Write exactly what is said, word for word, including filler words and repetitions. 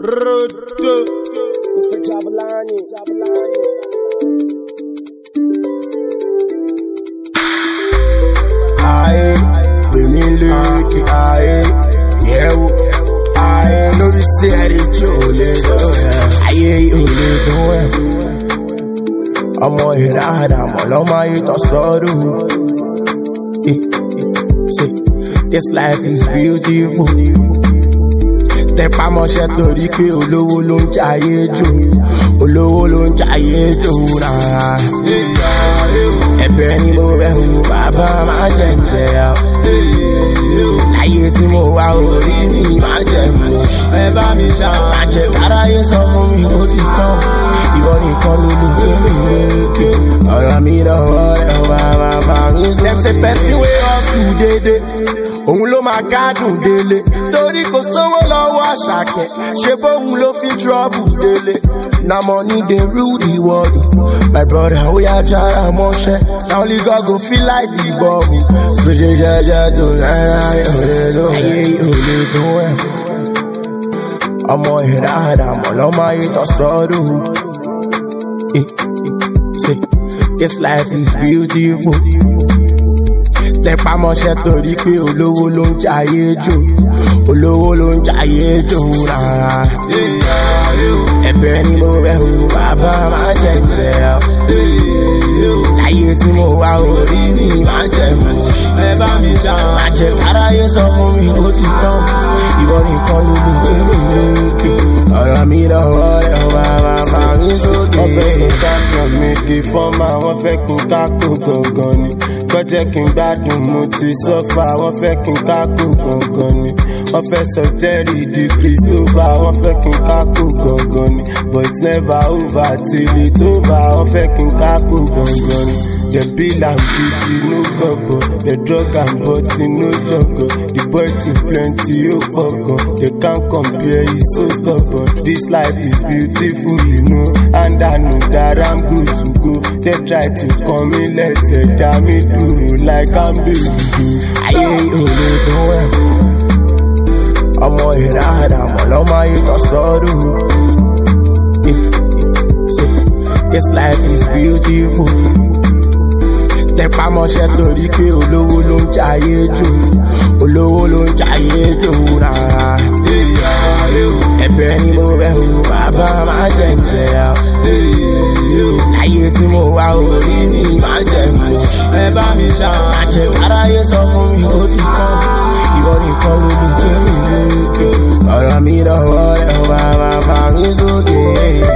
Mister Jabalani, Jabalani. Aye, we me look, aye, yeah, aye, no we say I did jolly, aye, you live I'm on here, I'm all on my youth, I saw the this life is beautiful. Tẹpá mọ́ṣẹ́ torí pé olówó ló ń jayé jù, olówó ló ń jayé jù náà. Ẹ̀bẹ̀ ni mo bẹ̀ hùn bàbá máa jẹ ǹjẹ́ ọ́. Láyé tí mo wá orí mi máa jẹ mọ̀. Ẹ bá mi ṣá. Má jẹ́ káráyé sọ fún mi ó ti tán. Ìwọ nìkan ló lè gbé mi lékè. Ọ̀rọ̀ mi lọ́wọ́ rẹ̀ wá bàbá mi sọ. Dem say person wey hustle dédé, òun ló máa gádùn délé. Torí kò sówó lọ́wọ́ Àṣàkẹ́, ṣe bóun ló fi trouble délé. Na money dey rule the world. My brother, ó yá jára mọ́ṣẹ́. Na only God go feel like the bubble. Fèsì jẹ́jẹ́ tó náírà yóò lè lò. Ayé yóò lè dùn ẹ̀. Ọmọ ìràdà mọ̀ lọ́mọ ayé tó sọ́dún. This life is beautiful. Tẹpá mọ́ṣẹ́ torí pé olówó ló ń jayé jù, olówó ló ń jayé jù rárá. Ẹ̀bẹ̀ ni mo bẹ̀ hùn bàbá máa jẹ ǹjẹ́ ọ́. Láyé tí mo wá orí mi máa jẹ mọ̀. Ẹ bá mi ṣá. Má jẹ́ káráyé sọ fún mi ó ti tán. Ìwọ nìkan ló lè gbé mi lékè. Ọ̀rọ̀ mi lọ́wọ́ rẹ̀ wá bàbá mi sókè. Wọ́n fẹ́ sọ champion mi di fọ́mà, wọ́n fẹ́ kí n kákó gangan ni. Kọ́jẹ́ kí n gbádùn mo ti sọ́fà, wọ́n fẹ́ kí n kákó gangan ni. Wọ́n fẹ́ sọ Jerry di Christopher, wọ́n fẹ́ kí n kákó gangan ni. But it's never over till it's over, wọ́n fẹ́ kí n kákó gangan ni. The bill and beauty no goggo, the drug and body no joggo. The boy too plenty, oh fuck. They can't compare, he's so stubborn. This life is beautiful, you know, and I know that I'm good to go. They try to come in, let's say, damn it, do like I'm baby. Aye, oh, they don't. Ọmọ ìràdà mọ̀ lọ́mọ ayé tó sọ́dún. This life is beautiful. Tẹpá mọ́ṣẹ́ torí pé olówó ló ń jayé jù, olówó ló ń jayé jù rárá. Ẹ̀bẹ̀ ni mo bẹ̀ hùn bàbá máa jẹ ǹjẹ́ ọ́. Láyé tí mo wá orí mi máa jẹ mọ̀. Ẹ bá mi ṣá. Má jẹ́ káráyé sọ fún mi ó ti tán. Ìwọ nìkan ló lè gbé mi lékè. Ọ̀rọ̀ mi lọ́wọ́ rẹ̀ wá bàbá mi sókè.